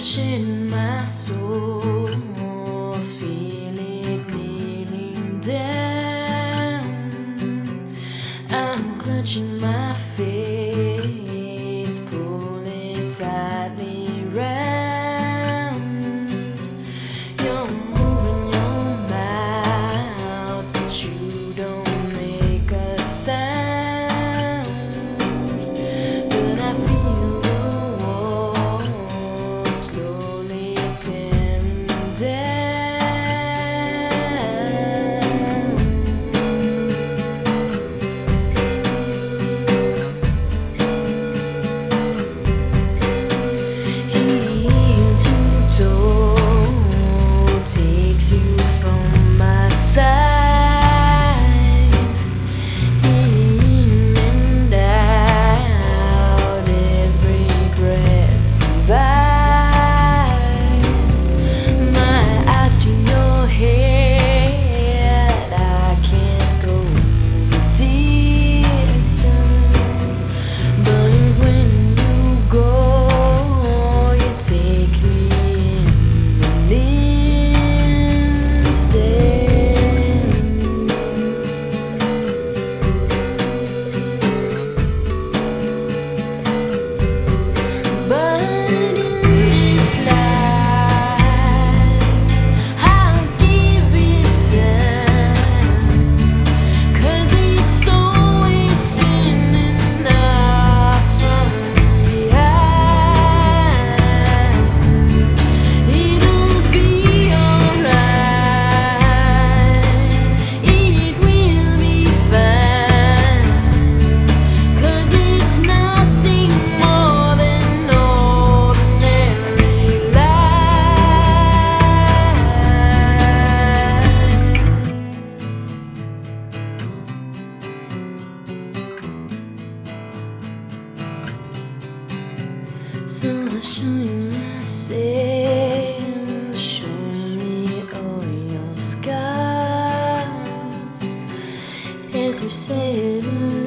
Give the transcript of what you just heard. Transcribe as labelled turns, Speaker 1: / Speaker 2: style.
Speaker 1: crushing my soul, feel it kneeling down. I'm clutching my faith, pulling tightly round. You're moving your mouth, but you don't make a sound. But I feel the walls slowly tearing down. Heel to toe takes you from my side, in and out, every breath divides my eyes to your head. I can't go the distance, but when you go, you take me in an instant. But in this life, I'll give it time, 'cause it's always spinning up from behind. It'll be alright, it will be fine, 'cause it's nothing more than ordinary life. So I show you myself, show me all your scars as you said.